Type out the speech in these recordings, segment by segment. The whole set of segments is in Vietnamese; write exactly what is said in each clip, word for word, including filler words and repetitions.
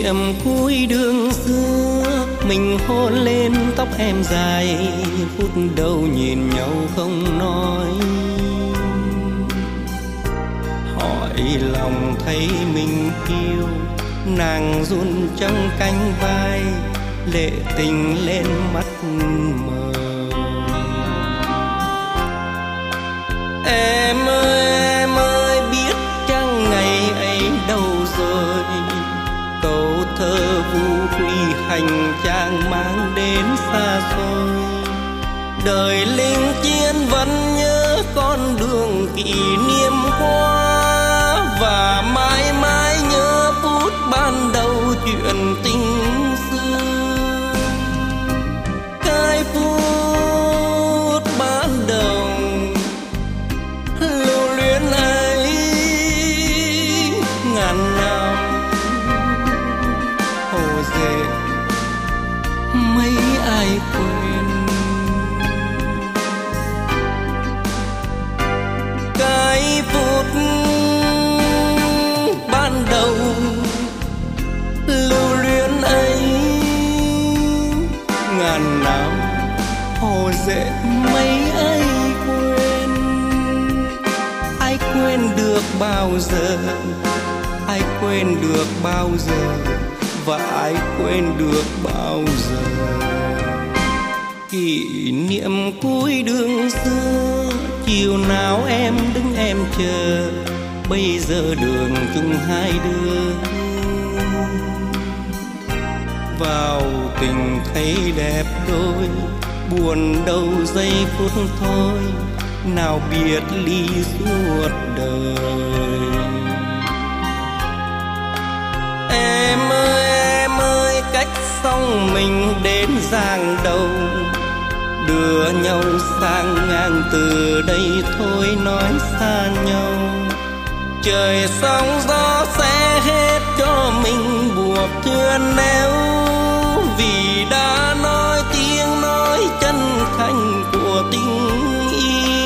niệm cuối đường xưa, mình hôn lên tóc em dài, phút đầu nhìn nhau không nói. Hỏi lòng thấy mình yêu, nàng run trong cánh vai, lệ tình lên mắt mờ. Em ơi em ơi biết chăng ngày ấy đâu rồi, câu thơ vu quy hành trang mang đến xa xôi. Đời linh chiến vẫn nhớ con đường kỷ niệm qua, và mãi mãi nhớ phút ban đầu chuyện tình xưa. Cái phút ban đầu lưu luyến ấy ngàn năm hồ dệt mấy ai quên. Cái phút ban đầu lưu luyến ấy ngàn năm hồ dệt mấy ai quên. Ai quên được bao giờ, ai quên được bao giờ, và ai quên được bao giờ. Kỷ niệm cuối đường xưa, chiều nào em đứng em chờ, bây giờ đường chung hai đứa. Vào tình thấy đẹp đôi, buồn đâu giây phút thôi, nào biệt ly suốt đời. Em ơi em ơi cách xong mình đến giang đầu, đưa nhau sang ngang từ đây thôi nói xa nhau. Trời sóng gió sẽ hết cho mình buộc thuyền neo, vì đã nói tiếng nói chân thành của tình yêu.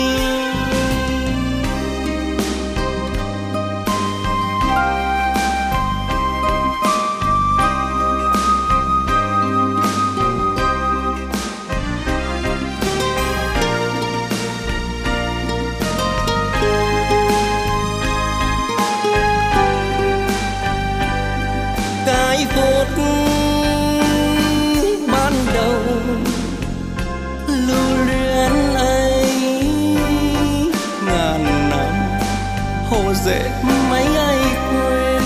Cái phút ban đầu lưu luyến ấy ngàn năm hồ dệt mấy ai quên.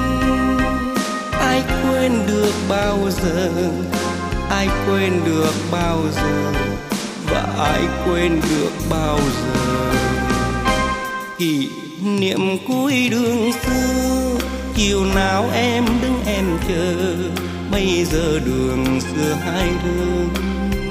Ai quên được bao giờ, ai quên được bao giờ, và ai quên được bao giờ. Kỷ niệm cuối đường xưa, chiều nào em đứng em chờ, bây giờ đường xưa hai đứa.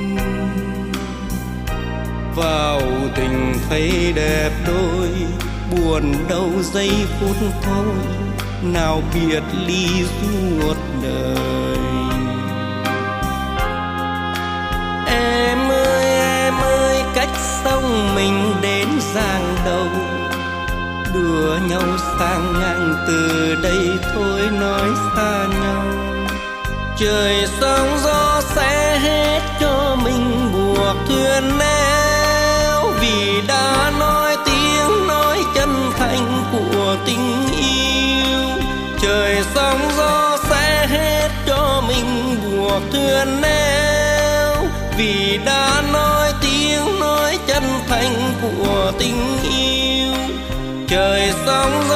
Vào tình thấy đẹp đôi, buồn đâu giây phút thôi, nào biệt ly suốt đời. Em ơi em ơi cách xong mình đến giang đầu, đưa nhau sang ngang từ đây thôi nói xa nhau. Trời sóng gió sẽ hết cho mình buộc thuyền neo, vì đã nói tiếng nói chân thành của tình yêu. Trời sóng gió sẽ hết cho mình buộc thuyền neo, vì đã nói tiếng nói chân thành của tình yêu. Trời sóng